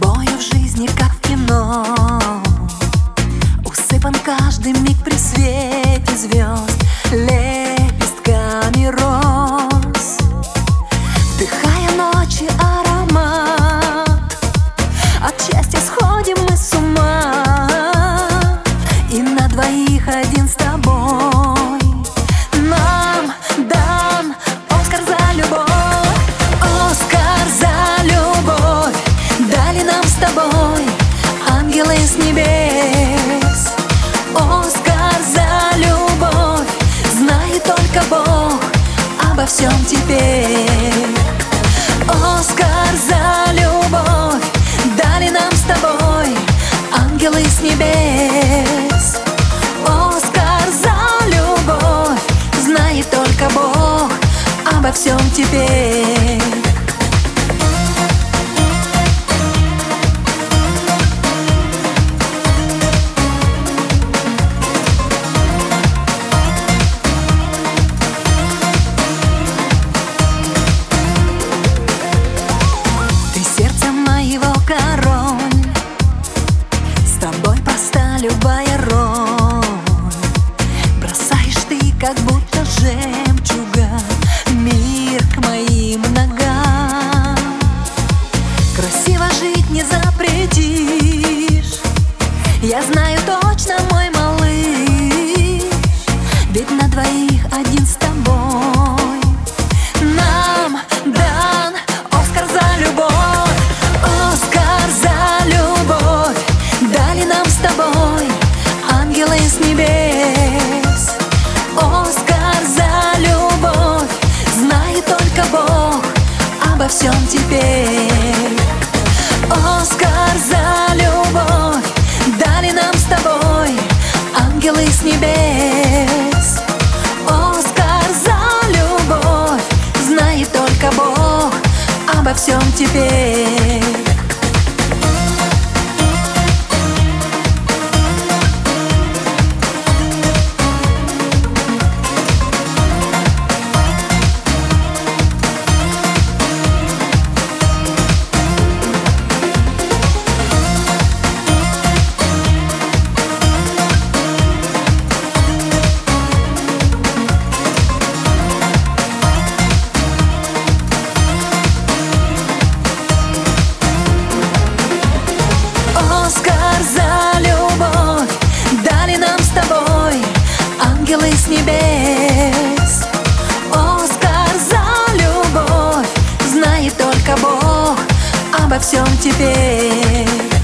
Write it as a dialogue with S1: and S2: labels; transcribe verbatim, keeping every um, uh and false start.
S1: тобою в жизни, как в кино, усыпан каждый миг при свете звезд лепестками роз. Вдыхая ночи аромат, от счастья сходим мы с ума. И на двоих один с тобой нам дан Оскар за любовь. Оскар за любовь дали нам с тобой ангелы с небес. Оскар за любовь знает только Бог обо всем теперь. Оскар за любовь дали нам с тобой ангелы с небес. Оскар за любовь знает только Бог обо всем теперь. Король, с тобой проста любая роль. Бросаешь ты, как будто жемчуга, мир к моим ногам. Красиво жить не запретишь, я знаю точно, мой малыш. Ведь на двоих один с тобой нам дан Оскар за любовь. Оскар за любовь дали нам с тобой ангелы с небес. Оскар за любовь знает только Бог обо всем теперь. Оскар за любовь дали нам с тобой ангелы с небес. Оскар за любовь знает только Бог обо всем теперь. Оскар за любовь дали нам с тобой ангелы с небес. Оскар за любовь знает только Бог обо всем теперь.